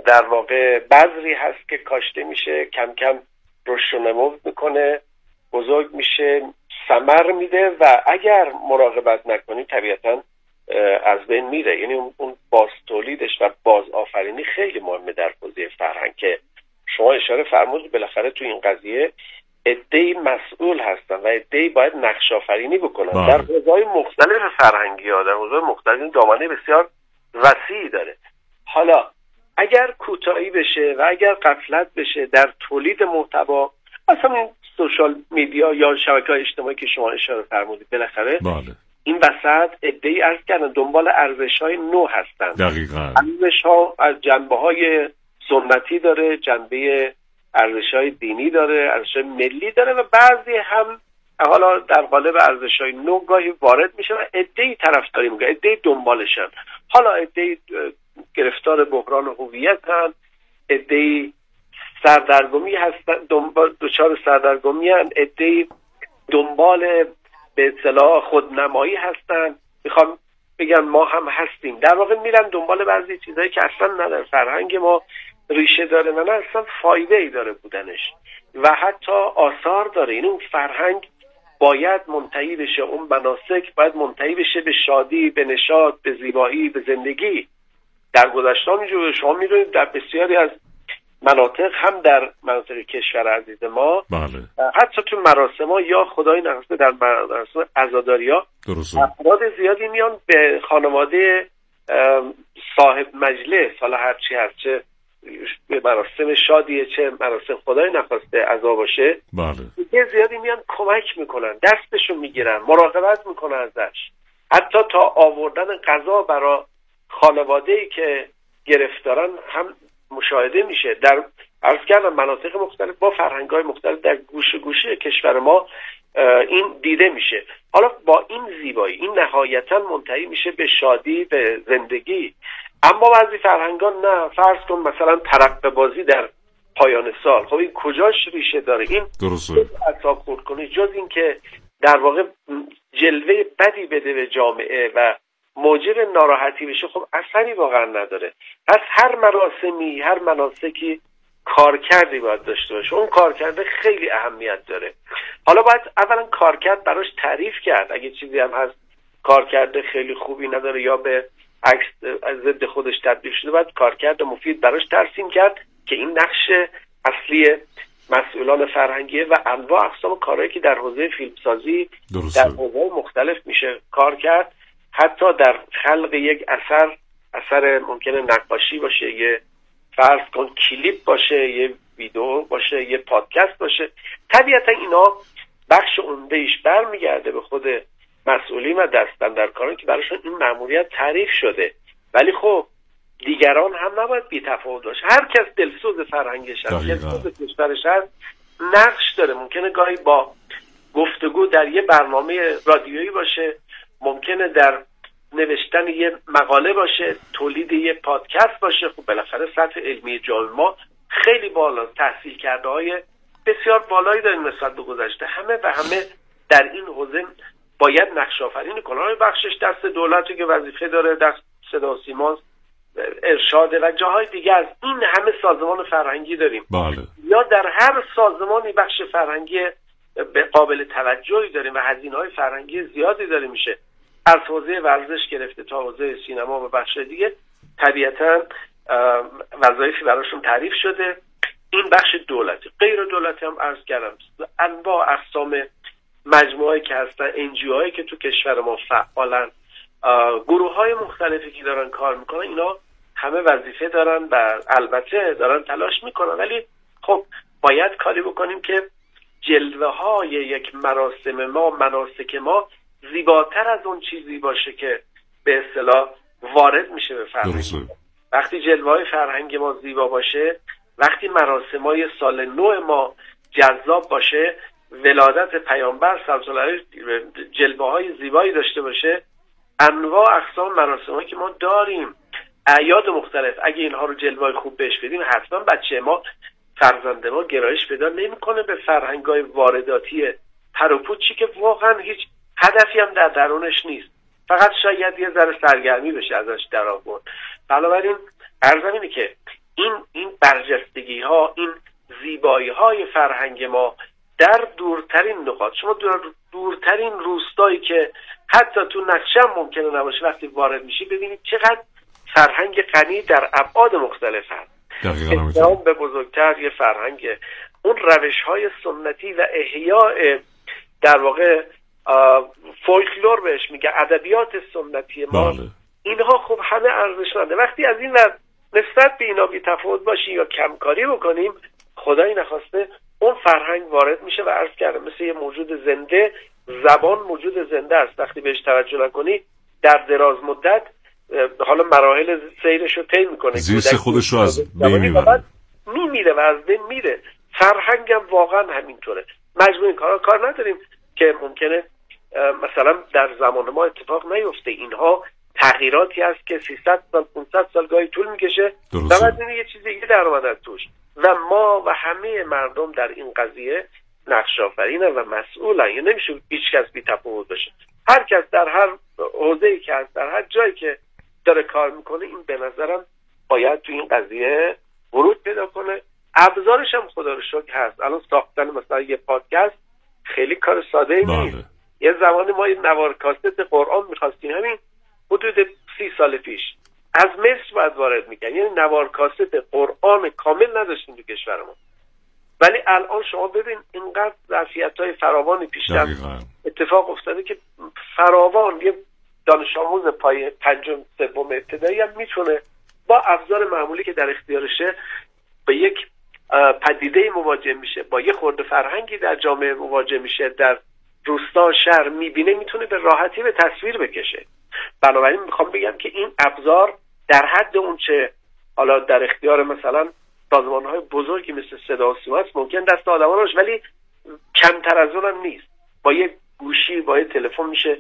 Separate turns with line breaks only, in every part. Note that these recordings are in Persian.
در واقع بذری هست که کاشته میشه، کم کم رشد و نمو میکنه، بزرگ میشه، ثمر میده و اگر مراقبت نکنی طبیعتاً از بین میره. یعنی اون باز تولیدش و باز آفرینی خیلی مهمه در حوزه فرهنگ که شما اشاره فرمودید. بالاخره تو این قضیه عده‌ای مسئول هستن و عده‌ای باید نقش آفرینی بکنن در حوزه‌های مختلف فرهنگی ها، در حوزه‌های مختلف. دامنه بسیار وسیعی داره. حالا اگر کوتاهی بشه و اگر غفلت بشه در تولید محتوا، مثلا این سوشال میدیا یا شبکه‌های اجتماعی که شما اشاره فرمودید، بالاخره این وسط عده‌ای عرض کردن دنبال ارزش‌های نو هستن.
دقیقاً
ارزش‌ها از جنبه‌های سنتی داره، جنبه ارزش‌های دینی داره، ارزش‌های ملی داره و بعضی هم حالا در قالب ارزش‌های نو گاهی وارد میشن و عده‌ای طرفداری میکنن، عده‌ای دنبالشن. حالا عده‌ای گرفتار بحران هویتن، عده‌ای سردرگمی هستن، دچار سردرگمی هستن، عده‌ای دنبال به اصطلاح خودنمایی هستن، میخوام بگن ما هم هستیم. در واقع میرن دنبال بعضی چیزایی که اصلا نه در فرهنگ ما ریشه داره و نه اصلا فایده ای داره بودنش و حتی آثار داره. این اون فرهنگ باید منتهی بشه، اون مناسک باید منتهی بشه به شادی، به نشاط، به زیبایی، به زندگی. در گذشته همینجور شما میدونید در بسیاری از مناطق، هم در مناطق کشور عزیز ما، حتی تو مراسم ها یا خدای نخواسته در مراسم عزاداری ها، افراد زیادی میان به خانواده صاحب مجلس، حالا هرچی هست، چه مراسم شادیه چه مراسم خدای نخواسته عزا باشه، یه زیادی میان کمک میکنن، دستشو میگیرن، مراقبت میکنن ازش، حتی تا آوردن غذا برای خانواده‌ای که گرفتارن هم مشاهده میشه. در عرض کردم مناطق مختلف با فرهنگ‌های مختلف در گوشه گوشه کشور ما این دیده میشه. حالا با این زیبایی این نهایتاً منتهی میشه به شادی، به زندگی. اما بعضی فرهنگان نه، فرض کن مثلا ترقه بازی در پایان سال، خب این کجاش ریشه داره؟ این
درسته
اعصاب خورد کنه، جز این که در واقع جلوه بدی بده به جامعه و موجب ناراحتی بشه، خب اثری واقعا نداره. پس هر مراسمی، هر مناسکی کارکردی باید داشته باشه. اون کارکرد خیلی اهمیت داره. حالا باید اولا کارکرد براش تعریف کرد. اگه چیزی هم هست کارکرد خیلی خوبی نداره یا به عکس ضد خودش تبدیل شده، باید کارکرد مفید براش ترسیم کرد که این نقش اصلی مسئولان فرهنگیه و انواع اقسام کارهایی که در حوزه فیلمسازی در حوزه‌های مختلف میشه کار کرد. حتی در خلق یک اثر ممکنه نقاشی باشه، یه فرض کن کلیپ باشه، یه ویدیو باشه، یه پادکست باشه، طبیعتا اینا بخش عمده‌ایش برمیگرده به خود مسئولین و دستاندرکاران که براشون این مأموریت تعریف شده. ولی خب دیگران هم نباید بی‌تفاوت باشه. هر کس دلسوز فرهنگش هست، دلسوز کشورش هست، نقش داره. ممکنه گاهی با گفتگو در یه برنامه رادیویی باشه، ممکنه در نوشتن یه مقاله باشه، تولید یه پادکست باشه. خب بالاخره سطح علمی جامعه ما خیلی بالا، تحصیل کرده های بسیار بالایی داریم نسبت به گذشته. همه در این حوزه باید نقش آفرینی کنن. بخشش دست دولتی که وظیفه داره، دست صدا و سیما، ارشاد و جاهای دیگه. از این همه سازمان فرهنگی داریم. یا در هر سازمانی بخش فرهنگی به قابل توجهی داریم و هزینه‌های فرهنگی زیادی داره میشه، از حوزه ورزش گرفته تا حوزه سینما و بخش دیگه. طبیعتاً وظایفی براشون تعریف شده. این بخش دولتی. غیر دولتی هم عرض کردم انواع اقسام مجموعه‌ای که هستن، NGOهایی که تو کشور ما فعالن، گروه‌های مختلفی که دارن کار میکنن، اینا همه وظیفه دارن و البته دارن تلاش میکنن. ولی خب باید کاری بکنیم که جلوه‌های یک مراسم ما، مناسک ما، زیباتر از اون چیزی باشه که به اصطلاح وارد میشه به فرهنگ. وقتی جلوه‌های فرهنگ ما زیبا باشه، وقتی مراسم‌های سال نو ما جذاب باشه، ولادت پیامبر صلی الله علیه و جلوه‌های زیبایی داشته باشه، انواع اقسام مراسم‌هایی که ما داریم، اعیاد مختلف، اگه اینها رو جلوه‌های خوب بهش بدیم، حتما بچه ما، فرزند ما گرایش پیدا نمی‌کنه به فرهنگ‌های وارداتی پروپوچی که واقعا هیچ هدفی هم در درونش نیست، فقط شاید یه ذره سرگرمی بشه ازش در آورد. بنابراین عرضم اینه که این برجستگی ها، این زیبایی های فرهنگ ما در دورترین نقاط، شما دورترین روستایی که حتی تو نقشه هم ممکنه نباشه وقتی وارد میشی ببینید چقدر فرهنگ غنی در ابعاد مختلف هست. احترام به بزرگتر یه فرهنگ، اون روش های سنتی و احیاء در واقع فولکلور بهش میگه، ادبیات سنتی ما، اینها خب همه ارزشمنده. وقتی از این نسبت به اینا بی تفاوت باشیم یا کمکاری بکنیم، خدایی نخواسته اون فرهنگ وارد میشه و عرض کردم مثل یه موجود زنده، زبان موجود زنده است، وقتی بهش توجه نکنی در دراز مدت حالا مراحل سیرش رو طی میکنه،
زیست خودش رو از بین میبره،
میمیره و از بین میره. فرهنگ هم واقعا همینطوره. مجموع کار نداریم که ممکنه مثلا در زمان ما اتفاق نیفته. اینها تغییراتی هست که 300 سال 500 سال گاهی طول میکشه و بعد یه چیز دیگه در اومده توش و ما و همه مردم در این قضیه نقش آفرینن و مسئولن. یعنی نمیشه هیچ کس بی تفاوت باشه. هر کس در هر حوزه‌ای که هست، در هر جایی که داره کار میکنه، این به نظرم باید تو این قضیه ورود پیدا کنه. ابزارش هم خدا رو شکر هست. الان ساختن مثلا یه پادکست خیلی کار ساده‌ای نیست. یه زمانی ما یه نوار کاست قرآن می‌خواستیم، همین حدود 30 سال پیش از مصر باید وارد می‌کردن، یعنی نوار کاست قرآن کامل نداشتیم تو کشورمون. ولی الان شما ببین اینقدر ظرفیت‌های فراوانی پیش رفت، اتفاق افتاده که فراوان یه دانش آموز پای پنجم سوم ابتدایی هم میتونه با ابزار معمولی که در اختیارشه با یک پدیده مواجه میشه، با یه خورده فرهنگی در جامعه مواجه میشه، در روستا شهر میبینه، میتونه به راحتی به تصویر بکشه. بنابراین میخوام بگم که این ابزار در حد اون چه حالا در اختیار مثلا سازمان‌های بزرگی مثل صدا و سیما است ممکن دست آدم‌ها باشه، ولی کمتر از اونم نیست. با یه گوشی، با یه تلفن میشه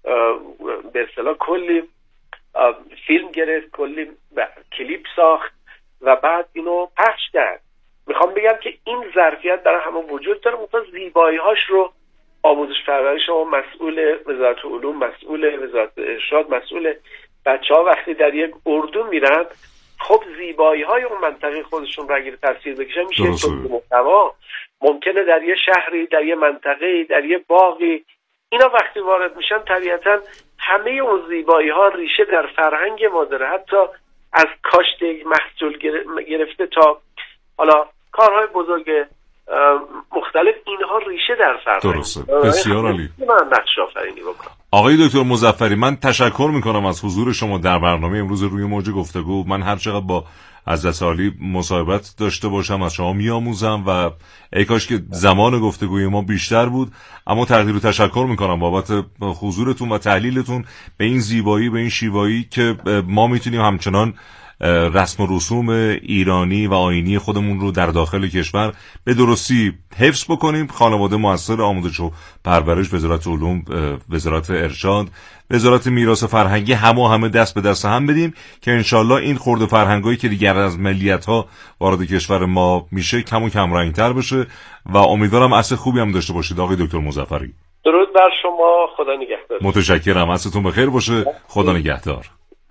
به اصطلاح کلی فیلم گرفت، کلی کلیپ ساخت و بعد اینو پخش کرد. میخوام بگم که این ظرفیت در همه وجود داره. مثلا زیبایی‌هاش رو آموزش پرورش شما مسئول وزارت علوم، مسئول وزارت ارشاد، مسئول بچه‌ها وقتی در یک اردو میرن، خب زیبایی‌های اون منطقه خودشون رو اگه تاثیر بکشه میشه محتوا. ممکنه در یه شهری، در یه منطقه‌ای، در یه باغی، اینا وقتی وارد میشن طبیعتاً همه اون زیبایی‌ها ریشه در فرهنگ ما داره. حتی از کاشت یک محصول گرفته تا حالا کارهای بزرگ مختلف، اینها ریشه در فرهنگ.
درسته. بسیار عالی.
من نقش آفرینی بکنم.
آقای دکتر مظفری، من تشکر میکنم از حضور شما در برنامه امروز روی موج گفتگو. من هر چقدر با حضرت عالی مصاحبت داشته باشم از شما میآموزم و ای کاش که زمان گفتگوی ما بیشتر بود، اما تقدیر و تشکر میکنم بابت حضورتون و تحلیلتون به این زیبایی، به این شیوایی که ما میتونیم همچنان رسم و رسوم ایرانی و آیینی خودمون رو در داخل کشور به درستی حفظ بکنیم. خانواده مؤثر، آموزش و پرورش، وزارت علوم، وزارت ارشاد، وزارت میراث فرهنگی، همه دست به دست هم بدیم که انشالله این خرد فرهنگایی که دیگر از ملیت‌ها وارد کشور ما میشه کم و کم رنگ‌تر بشه و امیدوارم عصر خوبی هم داشته باشید آقای دکتر مظفری.
درود بر شما، خدا نگهدار.
متشکرم، عصرتون بخیر باشه، خدا نگهدار.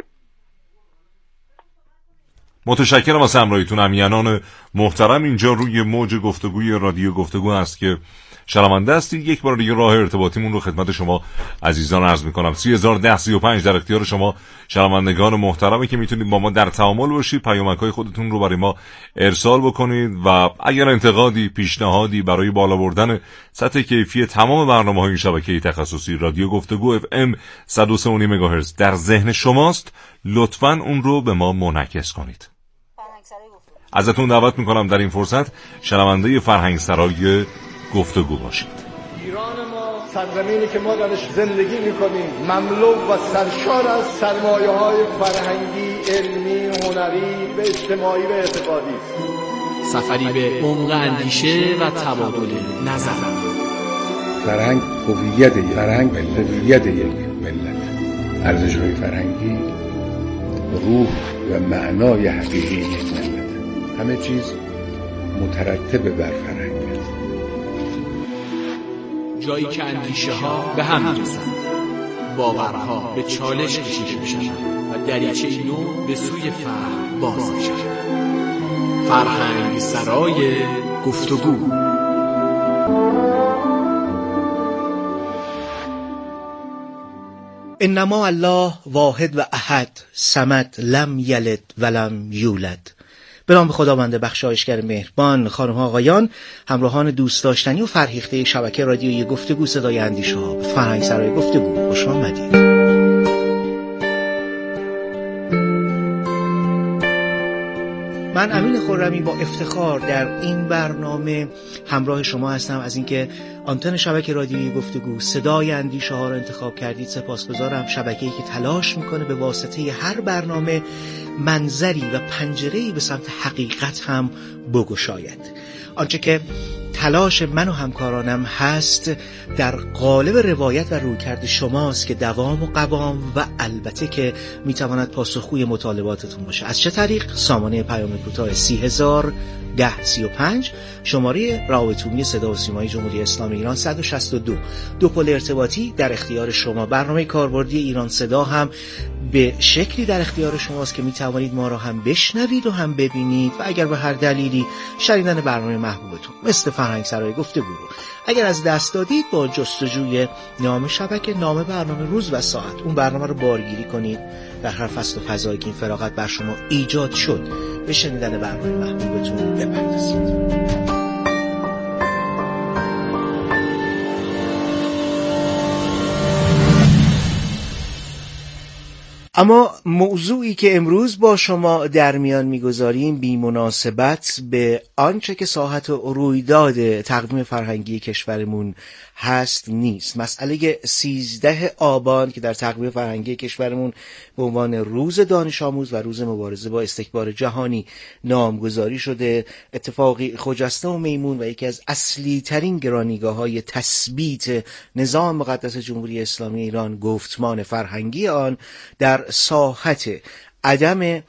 متشکرم از همراهیتون امیانان محترم. اینجا روی موج گفتگوی رادیو گفتگو هست که شنونده هستید. یک بار دیگه راه ارتباطیمون رو خدمت شما عزیزان عرض میکنم. 301035 در اختیار شما شنوندگان محترمی که میتونید با ما در تعامل باشید، پیامک‌های خودتون رو برای ما ارسال بکنید و اگر انتقادی، پیشنهادی برای بالا بردن سطح کیفی تمام برنامه‌های این شبکه تخصصی رادیو گفتگو FM 103.9 مگاهرتز در ذهن شماست، لطفاً اون رو به ما منعکس کنید. ازتون دعوت میکنم در این فرصت شنونده فرهنگ سرای گفتگو باشید.
ایران ما سرزمینی که ما درش زندگی میکنیم مملو و سرشار از سرمایه‌های فرهنگی، علمی، هنری و اجتماعی و اعتقادی است.
سفری به عمق اندیشه و تبادل نظر.
فرهنگ هویت یک ملت. ارزش‌های فرهنگی روح و معنای حقیقی یک ملت. همه چیز مترتب بر فرهنگ است.
جایی که اندیشه ها به هم می‌رسند، باورها به چالش کشیده می‌شوند و دریچه نو به سوی فهم باز می‌شود. فرهنگ سرای گفتگو.
انما الله واحد و احد صمد لم یلد ولم یولد. به نام خداوند بخشایشگر مهربان. خانم‌ها آقایان، همراهان دوست داشتنی و فرهیخته شبکه رادیویی گفتگو صدای اندیشه‌ها، به فرهنگ سرای گفتگو خوش آمدید. من امین خرمی با افتخار در این برنامه همراه شما هستم. از اینکه آنتن شبکه رادیویی گفتگو صدای اندیشه ها را انتخاب کردید سپاسگزارم. شبکه‌ای که تلاش میکنه به واسطه هر برنامه منظری و پنجره‌ای به سمت حقیقت هم بگشاید. آنچه که تلاش من و همکارانم هست در قالب روایت و رویکرد شماست که دوام و قوام و البته که میتواند پاسخگوی مطالباتتون باشه. از چه طریق؟ سامانه پیام کوتاه 301035 شماره رابط عمومی صدا و سیمای جمهوری اسلامی ایران 162. دو پل ارتباطی در اختیار شما. برنامه کاربردی ایران صدا هم به شکلی در اختیار شماست که میتوانید ما را هم بشنوید و هم ببینید و اگر به هر دلیلی شنیدن برنامه محبوبتون مثل فرهنگ سرای گفتگو رو اگر از دست دادید، با جستجوی نام شبکه، نام برنامه، روز و ساعت اون برنامه رو بارگیری کنید. در هر فصل و فضایی که این فراغت بر شما ایجاد شد به شنیدن برنامه محبوبتون بپردازید. اما موضوعی که امروز با شما در میان میگذاریم بی مناسبت به آنچه که ساحت و رویداد تقویم فرهنگی کشورمون هست نیست. مسئله 13 آبان که در تقویم فرهنگی کشورمون به عنوان روز دانش آموز و روز مبارزه با استکبار جهانی نامگذاری شده، اتفاقی خجسته و میمون و یکی از اصلی ترین گرانیگاه‌های تثبیت نظام مقدس جمهوری اسلامی ایران، گفتمان فرهنگی آن در ساحت عدم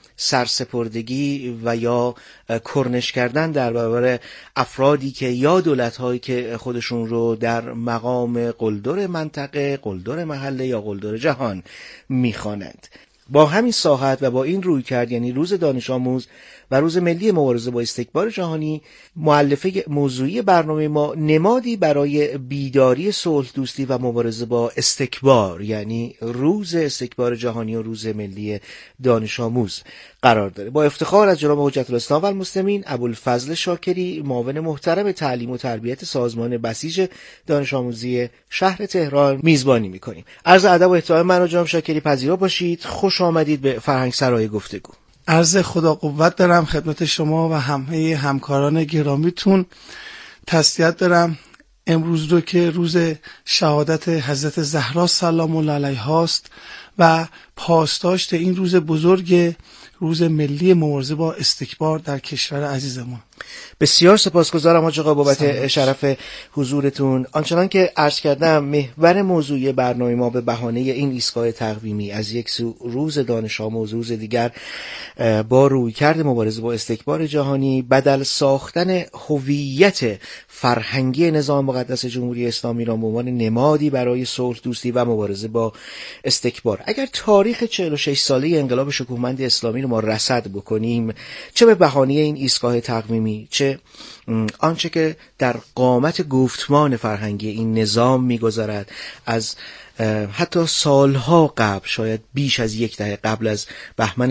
سرسپردگی و یا کرنش کردن در برابر افرادی که یا دولت‌هایی که خودشون رو در مقام قلدر منطقه، قلدر محله یا قلدر جهان می‌خوانند. با همین ساحت و با این رویکرد، یعنی روز دانش آموز و روز ملی مبارزه با استکبار جهانی، مؤلفه موضوعی برنامه ما نمادی برای بیداری صلح دوستی و مبارزه با استکبار، یعنی روز استکبار جهانی و روز ملی دانش آموز قرار داره. با افتخار از جناب حجت الاسلام و المسلمین ابوالفضل شاکری، معاون محترم تعلیم و تربیت سازمان بسیج دانش آموزی شهر تهران میزبانی میکنیم. عرض ادب و احترام من و جناب شاکری پذیرا باشید. خوش آمدید به فرهنگ سرای گفتگو.
عرض خدا قوت دارم خدمت شما و همه همکاران گرامیتون. تسلیت دارم امروز رو که روز شهادت حضرت زهرا سلام الله علیها است و پاسداشت این روز بزرگ، روز ملی مبارزه با استکبار در کشور عزیزمون.
بسیار سپاسگزارم حاج آقا بابت شرف حضورتون. آنچنان که عرض کردم، محور موضوعی برنامه ما به بهانه این ایستگاه تقویمی از یک سو روز دانش آموز، روز دیگر با رویکرد مبارزه با استکبار جهانی، بدل ساختن هویت فرهنگی نظام مقدس جمهوری اسلامی را به عنوان نمادی برای صلح دوستی و مبارزه با استکبار. اگر تاریخ 46 ساله انقلاب شکوهمند اسلامی رو ما رصد بکنیم، چه به بهانه این ایستگاه تقویمی، چه آنچه که در قامت گفتمان فرهنگی این نظام می‌گذارد، از حتی سالها قبل، شاید بیش از یک دهه قبل از بهمن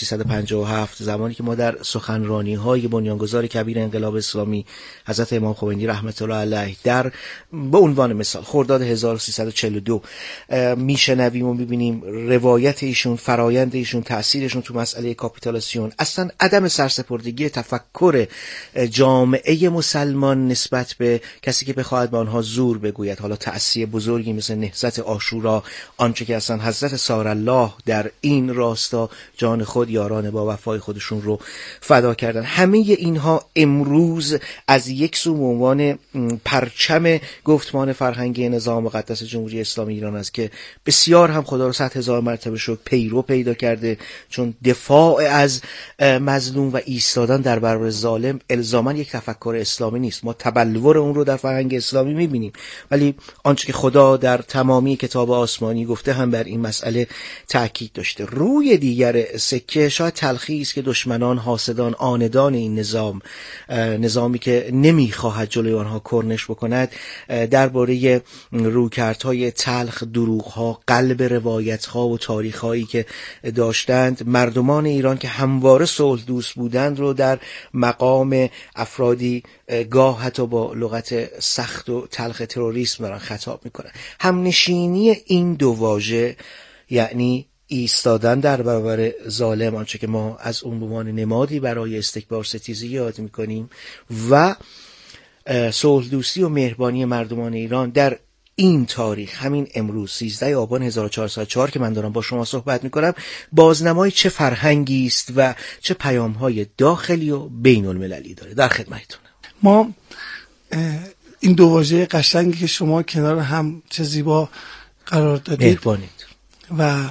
1357، زمانی که ما در سخنرانی‌های بنیانگذار کبیر انقلاب اسلامی حضرت امام خمینی رحمت الله علیه در به عنوان مثال خرداد 1342 میشنویم و میبینیم روایت ایشون، فرایند ایشون، تأثیرشون تو مسئله کاپیتولاسیون، اصلا عدم سرسپردگی تفکر جامعه مسلمان نسبت به کسی که بخواهد به آنها زور بگوید، حالا تأثیر بزرگی مثل نهضت عاشورا، آنچه که اصلا حضرت سارالله در این راستا جان خود، یاران با وفای خودشون رو فدا کردن، همه اینها امروز از یک سو به عنوان پرچم گفتمان فرهنگی نظام مقدس جمهوری اسلامی ایران است که بسیار هم خدا رو 100,000 مرتبه شکر پیرو پیدا کرده، چون دفاع از مظلوم و ایستادن در برابر ظالم الزاما یک تفکر اسلامی نیست. ما تبلور اون رو در فرهنگ اسلامی میبینیم، ولی آنچه که خدا در تمامی کتاب آسمانی گفته هم بر این مسئله تاکید داشته. روی دیگر سکه شاید تلخی است که دشمنان، حاسدان، آندان این نظامی که نمیخواهد جلوی آنها کرنش بکند، درباره رویکردهای تلخ، دروغها، قلب روایتها و تاریخهایی که داشتند، مردمان ایران که همواره صلح دوست بودند رو در مقام افرادی گاه حتی با لغت سخت و تلخ تروریسم دارن خطاب میکنن. همنشینی این دو واژه یعنی ایستادن در برابر ظالم، آنچه که ما از اون عنوان نمادی برای استکبار ستیزی یاد میکنیم، و صلح دوستی و مهربانی مردمان ایران در این تاریخ، همین امروز 13 آبان 1404 که من دارم با شما صحبت میکنم، بازنمای چه فرهنگی است و چه پیام‌های داخلی و بین المللی داره. در خدمتتونم.
ما این دو واژه قشنگی که شما کنار هم چه زیبا قرار دادید،
مهربانید، و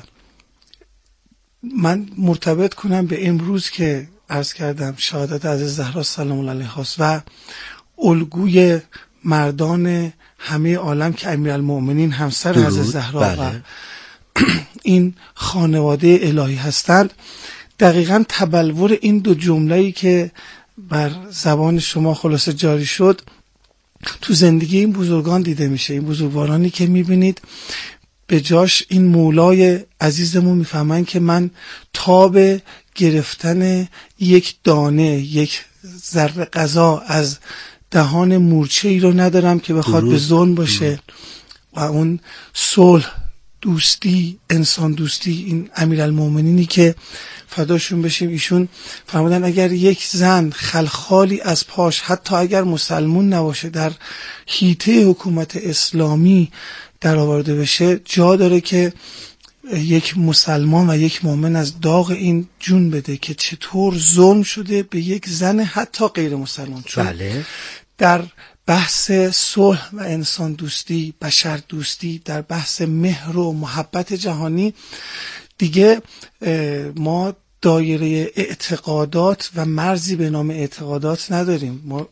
من مرتبط کنم به امروز که عرض کردم شهادت حضرت زهرا سلام الله علیها است و الگوی مردان همه عالم که امیرالمؤمنین همسر حضرت زهرا و این خانواده الهی هستند. دقیقاً تبلور این دو جمله‌ای که بر زبان شما خلاصه جاری شد تو زندگی این بزرگان دیده میشه. این بزرگوارانی که میبینید به جاش این مولای عزیزمون میفهمن که من تاب گرفتن یک دانه، یک ذره غذا از دهان مورچه ای رو ندارم که بخواد به ظلم باشه. و اون صلح، دوستی، انسان دوستی، این امیرالمؤمنینی که فداشون بشیم، ایشون فرمودن اگر یک زن خلخالی از پاش، حتی اگر مسلمون نباشه، در حیطه حکومت اسلامی در آورده بشه، جا داره که یک مسلمان و یک مؤمن از داغ این جون بده که چطور ظلم شده به یک زن حتی غیر مسلمان. بله.
در بحث صلح و انسان دوستی، بشر دوستی، در بحث مهر و محبت جهانی دیگه ما دایره اعتقادات و مرزی به نام اعتقادات نداریم. ما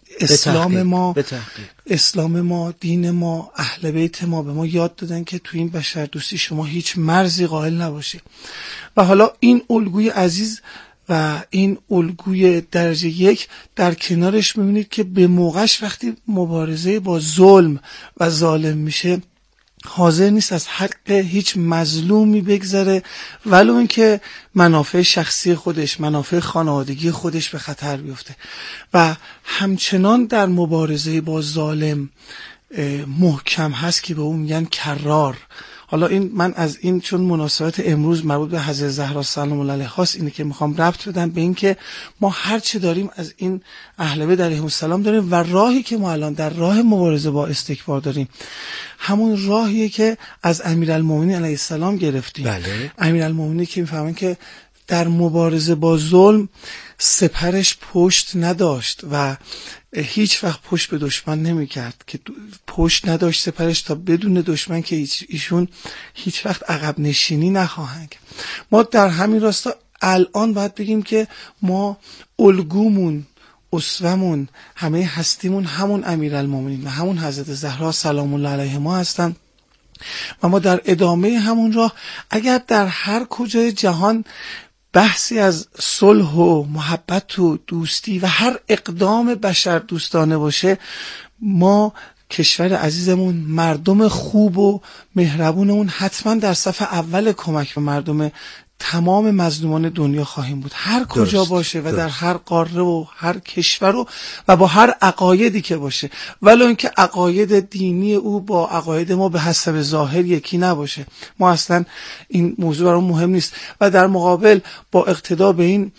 اسلام ما، دین ما، اهل بیت ما به ما یاد دادن که تو این بشر دوستی شما هیچ مرزی قائل نباشی. و حالا این الگوی عزیز و این الگوی درجه یک در کنارش میبینید که به موقعش وقتی مبارزه با ظلم و ظالم میشه حاضر نیست از حق هیچ مظلومی بگذره، ولو اینکه منافع شخصی خودش، منافع خانوادگی خودش به خطر بیفته. و همچنان در مبارزه با ظالم محکم هست که به اون میگن کرار. حالا این من از این چون مناسبت امروز مربوط به حضرت زهرا سلام الله علیها است، اینه که میخوام ربط بدم به این که ما هر چه داریم از این اهل بیت علیهم السلام داریم، و راهی که ما الان در راه مبارزه با استکبار داریم همون راهیه که از امیرالمؤمنین علیه السلام گرفتیم.
بله.
امیرالمؤمنین که میفهمن که در مبارزه با ظلم سپرش پشت نداشت و هیچ وقت پشت به دشمن نمی کرد، که پشت نداشت سپرش تا بدون دشمن که ایشون هیچ وقت عقب نشینی نخواهند. ما در همین راستا الان باید بگیم که ما الگومون، اسومون، همه هستیمون همون امیرالمؤمنین و همون حضرت زهرا سلام الله علیها هستن و ما در ادامه همون راه اگر در هر کجای جهان بحثی از صلح و محبت و دوستی و هر اقدام بشر دوستانه باشه، ما کشور عزیزمون، مردم خوب و مهربونمون حتما در صف اول کمک به مردم تمام مظلومان دنیا خواهیم بود، هر کجا باشه و در هر قاره و هر کشور و با هر عقایدی که باشه، ولو اینکه عقاید دینی او با عقاید ما به حسب ظاهر یکی نباشه. ما اصلا این موضوع برام مهم نیست. و در مقابل با اقتدا به این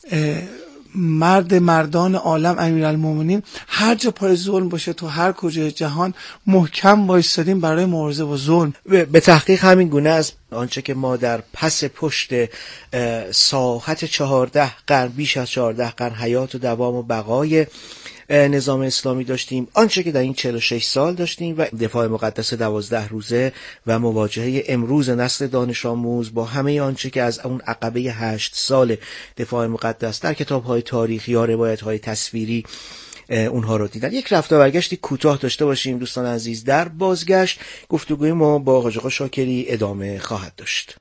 مردان عالم امیرالمؤمنین هر جا پای ظلم باشه تو هر کجای جهان محکم وایسادیم برای مبارزه با ظلم.
به تحقیق همین گونه از آنچه که ما در پس پشت ساحت 14 قرن، بیش از 14 قرن حیات و دوام و بقای نظام اسلامی داشتیم، آنچه که در این 46 سال داشتیم و دفاع مقدس 12 روزه و مواجهه امروز نسل دانش آموز با همه آنچه که از اون عقبه 8 سال دفاع مقدس در کتاب‌های تاریخی یا روایت‌های تصویری اونها رو دیدن. یک رفت و برگشتی کوتاه داشته باشیم دوستان عزیز. در بازگشت گفتگوی ما با حاج آقا شاکری ادامه خواهد داشت.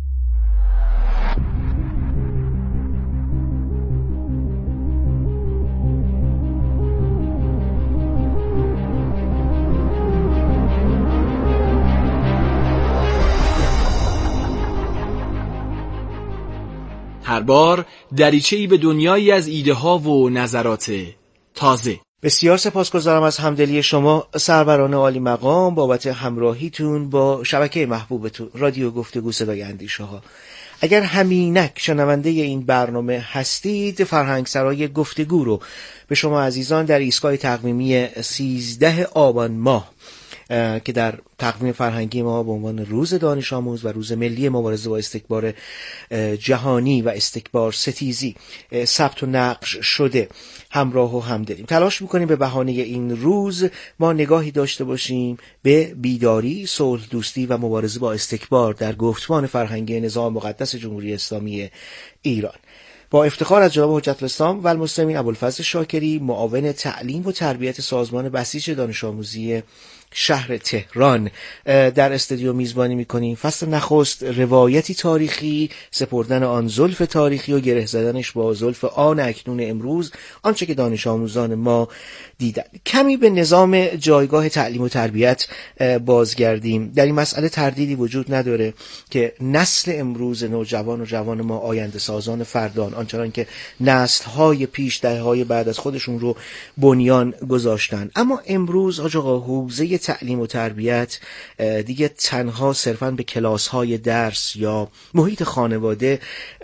هر بار دریچه‌ای به دنیایی از ایده ها و نظرات تازه.
بسیار سپاسگزارم از همدلی شما سروران عالی مقام بابت همراهیتون با شبکه محبوبتون رادیو گفتگو صدای اندیشه ها. اگر همینک شنونده این برنامه هستید، فرهنگسرای گفتگو رو به شما عزیزان در ایستگاه تقویمی 13 آبان ماه که در تقویم فرهنگی ما به عنوان روز دانش آموز و روز ملی مبارزه با استکبار جهانی و استکبار ستیزی ثبت و نقش شده همراه و همدلیم. تلاش میکنیم به بهانه این روز ما نگاهی داشته باشیم به بیداری، صلح دوستی و مبارزه با استکبار در گفتمان فرهنگی نظام مقدس جمهوری اسلامی ایران. با افتخار از جناب حجت الاسلام و المسلمین ابوالفضل شاکری، معاون تعلیم و تربیت سازمان بسیج دانش آموزی شهر تهران، در استودیو میزبانی میکنیم. فصل نخست روایتی تاریخی، سپردن آن زلف تاریخی و گره زدنش با زلف آن اکنون امروز، آنچه که دانش آموزان ما دیدن. کمی به نظام جایگاه تعلیم و تربیت بازگردیم. در این مسئله تردیدی وجود نداره که نسل امروز نوجوان و جوان ما آینده سازان فردان، آنچنان که نسل‌های پیش دهه‌های بعد از خودشون رو بنیان گذاشتن. اما امروز آقا حوزه تعلیم و تربیت دیگه تنها صرفاً به کلاس‌های درس یا محیط خانواده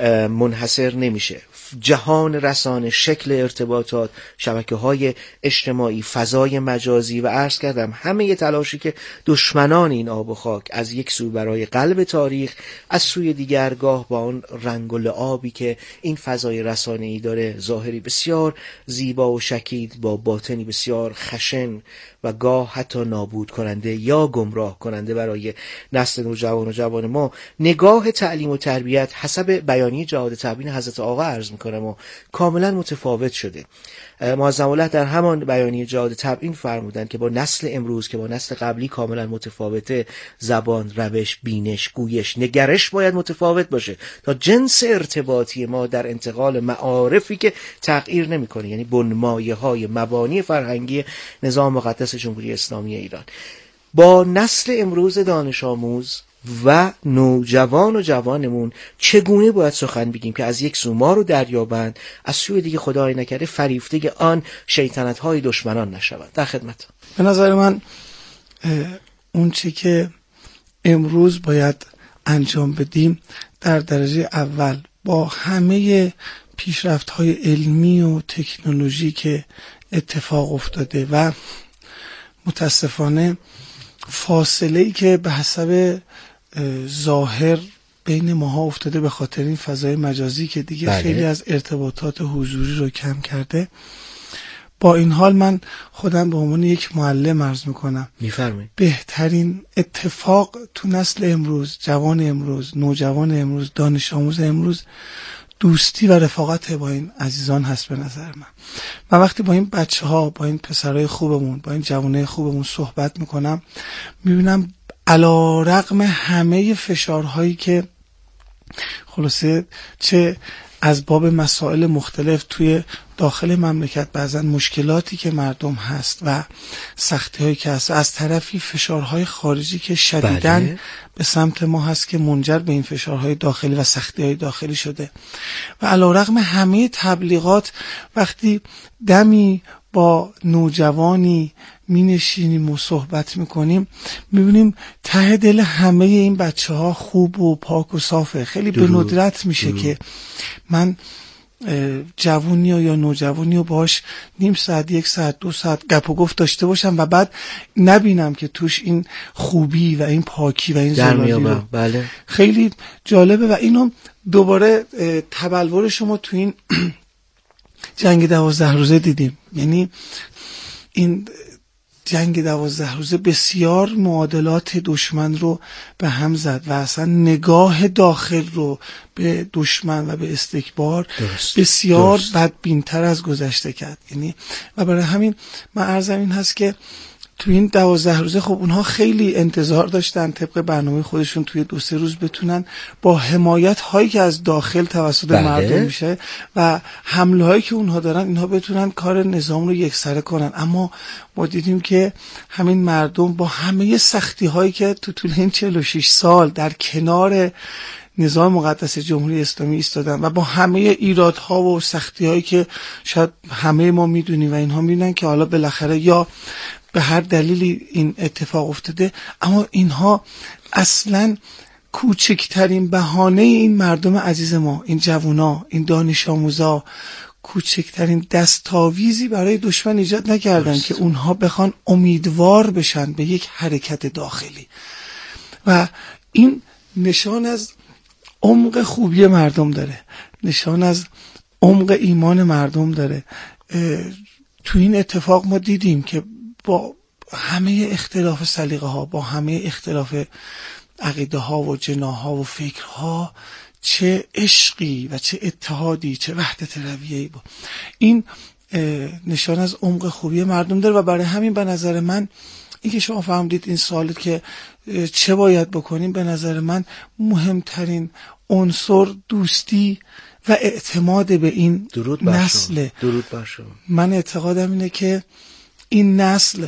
منحصر نمیشه. جهان رسانه، شکل ارتباطات، شبکه‌های اجتماعی، فضای مجازی و عرض کردم همه تلاشی که دشمنان این آب و خاک از یک سو برای قلب تاریخ، از سوی دیگر گاه با اون رنگ و لعابی که این فضای رسانه‌ای داره، ظاهری بسیار زیبا و شکید با باطنی بسیار خشن و گاه حتی نابود کننده یا گمراه کننده برای نسل نوجوان و جوان ما، نگاه تعلیم و تربیت حسب بیانیه جهاد تبیین حضرت آقا عرض میکنم و کاملا متفاوت شده. معظم الله در همان بیانیه جهاد تبیین فرمودن که با نسل امروز که با نسل قبلی کاملا متفاوته، زبان، روش، بینش، گویش، نگرش باید متفاوت باشه تا جنس ارتباطی ما در انتقال معارفی که تغییر نمیکنه، یعنی بنمایه‌های مبانی فرهنگی نظام مقدس جمهوری اسلامی ایران، با نسل امروز دانش آموز و نوجوان و جوانمون چگونه باید سخن بگیم که از یک سو ما رو دریابند، از سوی دیگه خدای نکرده فریفته آن شیطنت‌های دشمنان نشوند. در خدمت.
به نظر من اون چی که امروز باید انجام بدیم در درجه اول با همه پیشرفت‌های علمی و تکنولوژی که اتفاق افتاده و متاسفانه فاصله‌ای که به حسب ظاهر بین ماها افتاده به خاطر این فضای مجازی که دیگه خیلی از ارتباطات حضوری رو کم کرده، با این حال من خودم به عنوان یک معلم عرض میکنم
میفرمایید
بهترین اتفاق تو نسل امروز، جوان امروز، نوجوان امروز، دانش آموز امروز دوستی و رفاقت با این عزیزان هست. به نظر من وقتی با این بچه ها، با این پسرای خوبمون، با این جوانای خوبمون صحبت میکنم، میبینم علی رغم همه فشارهایی که خلاصه چه از باب مسائل مختلف توی داخل مملکت، بعضا مشکلاتی که مردم هست و سختی هایی که هست، از طرفی فشارهای خارجی که شدیداً به سمت ما هست که منجر به این فشارهای داخلی و سختی های داخلی شده و علیرغم همه تبلیغات وقتی دمی با نوجوانی می نشینیم و صحبت می کنیم، می بینیم ته دل همه این بچه ها خوب و پاک و صافه. خیلی به ندرت میشه که من جوونی یا نوجوانی و باش نیم ساعت، یک ساعت، 2 ساعت گپ و گفت داشته باشم و بعد نبینم که توش این خوبی و این پاکی و این زلالی رو.
بله.
خیلی جالبه و اینو دوباره تبلور شما تو این جنگ 12 روزه دیدیم. یعنی این جنگ 12 روزه بسیار معادلات دشمن رو به هم زد و اصلا نگاه داخل رو به دشمن و به استکبار بسیار بدبین‌تر از گذشته کرد. یعنی و برای همین من عرضم این هست که تو این 12 روزه خب اونها خیلی انتظار داشتن طبق برنامه خودشون توی 2-3 روز بتونن با حمایت هایی که از داخل توسط مردم میشه و حمله هایی که اونها دارن اینها بتونن کار نظام رو یکسره کنن. اما ما دیدیم که همین مردم با همه سختی هایی که تو طول این 46 سال در کنار نظام مقدس جمهوری اسلامی ایستادن و با همه ایرادها و سختی‌هایی که شاید همه ما میدونیم و اینها میدونن که حالا بالاخره یا به هر دلیلی این اتفاق افتاده، اما اینها اصلاً کوچکترین بهانه این مردم عزیز ما، این جوونا، این دانش آموزا، کوچکترین دستاویزی برای دشمن ایجاد نکردن که اونها بخوان امیدوار بشن به یک حرکت داخلی. و این نشان از عمق خوبی مردم داره، نشان از عمق ایمان مردم داره. تو این اتفاق ما دیدیم که با همه اختلاف سلیقه ها، با همه اختلاف عقیده ها و جناها و فکرها، چه عشقی و چه اتحادی، چه وحدت رویه‌ای بود. این نشان از عمق خوبی مردم داره و برای همین به نظر من این که شما فهمیدید این سوالت که چه باید بکنیم، به نظر من مهمترین عنصر دوستی و اعتماد به این نسل.
درود بر شما.
من اعتقادم اینه که این نسل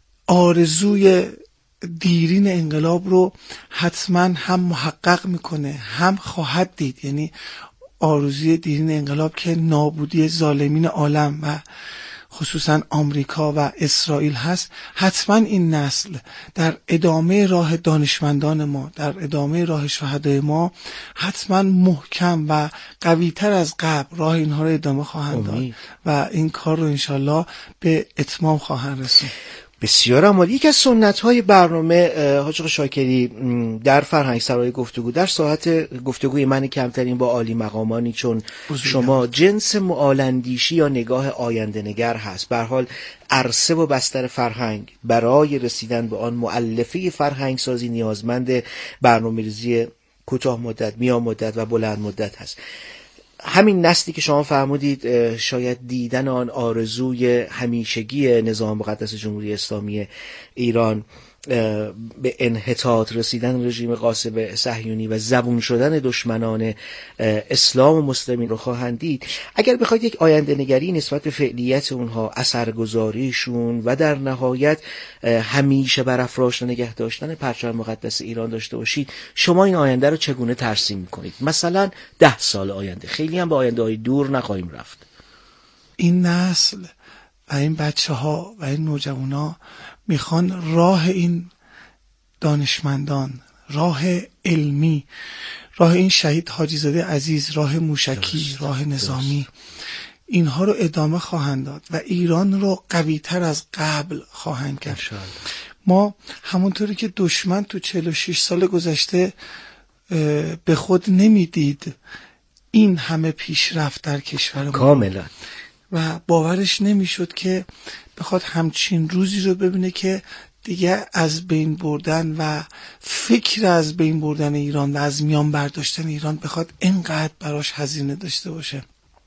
آرزوی دیرین انقلاب رو حتما هم محقق میکنه، هم خواهد دید. یعنی آرزوی دیرین انقلاب که نابودی ظالمین عالم و خصوصا آمریکا و اسرائیل هست، حتما این نسل در ادامه راه دانشمندان ما، در ادامه راه شهدای ما، حتما محکم و قویتر از قبل راه اینها رو ادامه خواهند داد و این کار رو انشالله به اتمام خواهند رسوند.
بسیار عالی. یک از سنت‌های برنامه حاج آقا شاکری در فرهنگ سرای گفتگو، در ساعت گفتگوی من کمترین با عالی مقامانی چون شما جنس معال‌اندیشی یا نگاه آینده نگر هست. به هر حال عرصه و بستر فرهنگ برای رسیدن به آن مؤلفه فرهنگ سازی نیازمند برنامه‌ریزی کوتاه مدت، میان مدت و بلند مدت هست. همین نسلی که شما فرمودید شاید دیدن آن آرزوی همیشگی نظام مقدس جمهوری اسلامی ایران به انحطاط رسیدن رژیم غاصب صهیونی و زبون شدن دشمنان اسلام و مسلمین رو خواهند دید. اگر بخواید یک آینده نگری نسبت به فعلیت اونها، اثرگذاریشون و در نهایت همیشه برافراشته نگه داشتن پرچم مقدس ایران داشته باشید، شما این آینده رو چگونه ترسیم میکنید؟ مثلا 10 سال آینده، خیلی هم به آینده های دور نخواهیم رفت.
این نسل و این بچه ها و این نوجوانا میخوان راه این دانشمندان، راه علمی، راه این شهید حاجی زاده عزیز، راه موشکی، راه نظامی، اینها رو ادامه خواهند داد و ایران رو قوی‌تر از قبل خواهند کرد. ما همونطوری که دشمن تو 46 سال گذشته به خود نمیدید این همه پیشرفت در کشور ما
کاملا
و باورش نمیشد که بخواد همچین روزی رو ببینه که دیگه از بین بردن و فکر از بین بردن ایران و از میان برداشتن ایران بخواد اینقدر براش هزینه داشته باشه.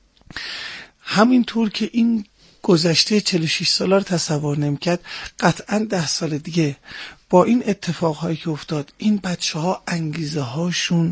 همینطور که این گذشته 46 ساله رو تصور نمی‌کرد، قطعاً 10 سال دیگه با این اتفاقهایی که افتاد این بچه‌ها انگیزه هاشون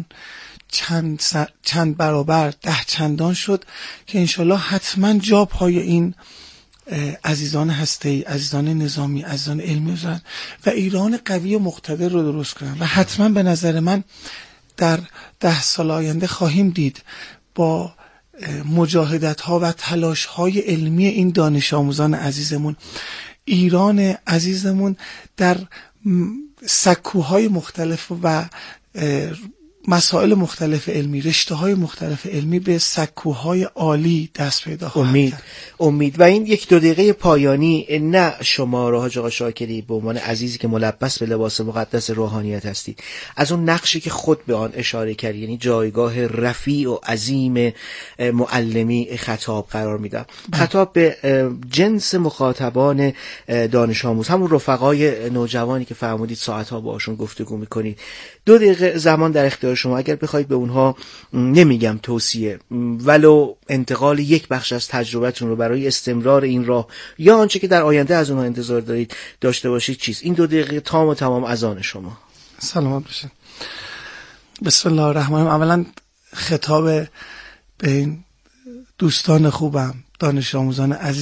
چند برابر 10 چندان شد که انشالله حتما جا پای این عزیزان هسته‌ای، عزیزان نظامی، عزیزان علمی بزنن و ایران قوی و مقتدر رو درست کنن. و حتما به نظر من در 10 سال آینده خواهیم دید با مجاهدت ها و تلاش های علمی این دانش آموزان عزیزمون، ایران عزیزمون در سکوهای مختلف و مسائل مختلف علمی، رشته‌های مختلف علمی به سکوهای عالی دست پیدا خواهد کرد.
امید. و این 1-2 دقیقه پایانی، نه شما حاج آقا شاکری به عنوان عزیزی که ملبس به لباس مقدس روحانیت هستید، از اون نقشی که خود به آن اشاره کردید، یعنی جایگاه رفیع و عظیم معلمی خطاب قرار میدم. خطاب به جنس مخاطبان دانش آموز، همون رفقای نوجوانی که فرمودید ساعتها باشون گفتگو میکنید. 2 دقیقه زمان در اختیار شما، اگر بخواید به اونها نمیگم توصیه، ولو انتقال یک بخش از تجربتون رو برای استمرار این راه یا آنچه که در آینده از اونها انتظار دارید داشته باشید چیست؟ این 2 دقیقه تام و تمام از آن شما.
سلامت باشید. بسم الله الرحمن الرحیم. اولا خطاب به این دوستان خوبم، دانش آموزان عزیز